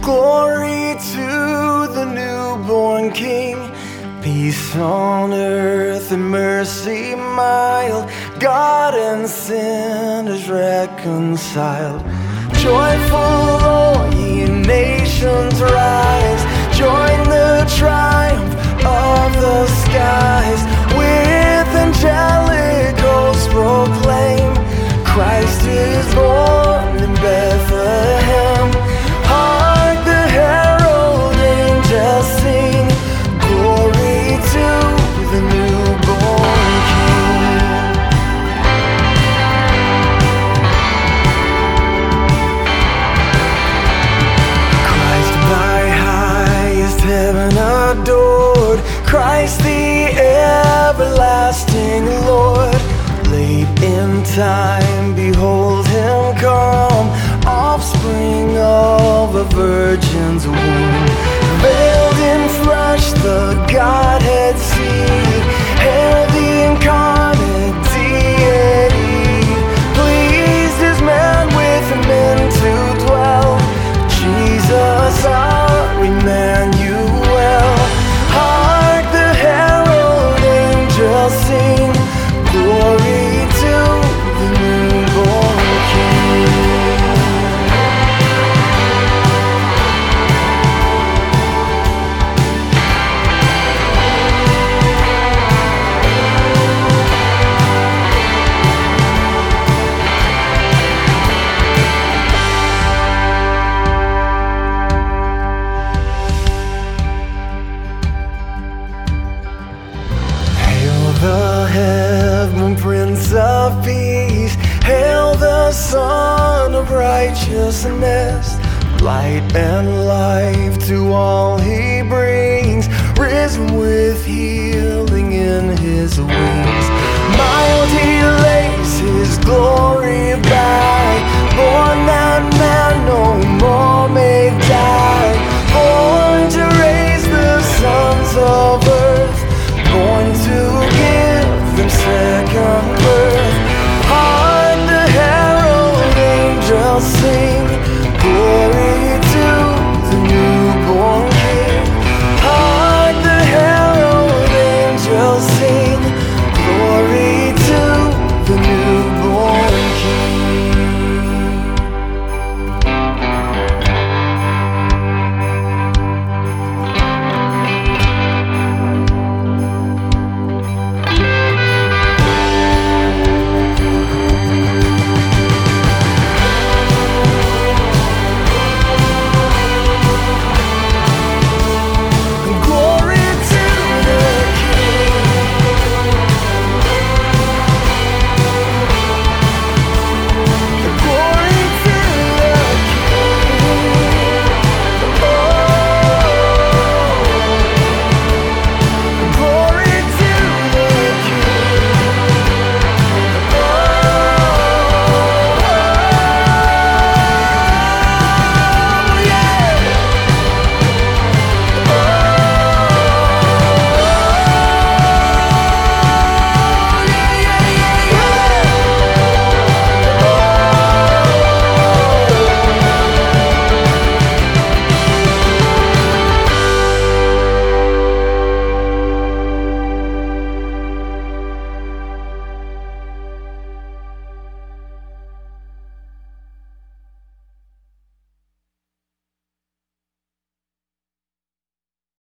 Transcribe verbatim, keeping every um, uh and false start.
Glory to the newborn King, peace on earth and mercy mild, God and sinners reconciled. Joyful all ye nations rise, join the triumph of the skies. With angelic hosts proclaim, Christ is born in Bethlehem. Hark the herald angels sing, glory to the newborn King. Christ by highest heaven adored, Christ the everlasting Lord. Late in time, behold him come, offspring of a virgin's womb. Veiled in flesh, the Godhead see, hail the incarnate deity. Pleased is man with men to dwell, Jesus our Emmanuel. Hark the herald angels sing, glory to the newborn King. Hail the heaven Prince of Peace, hail the Son of Righteousness. Light and life to all he brings, risen with healing in his wings. Mild he lays his glory by, born that man no more may die. Born to raise the sons of earth, born to give them second birth. Hark the herald angels sing,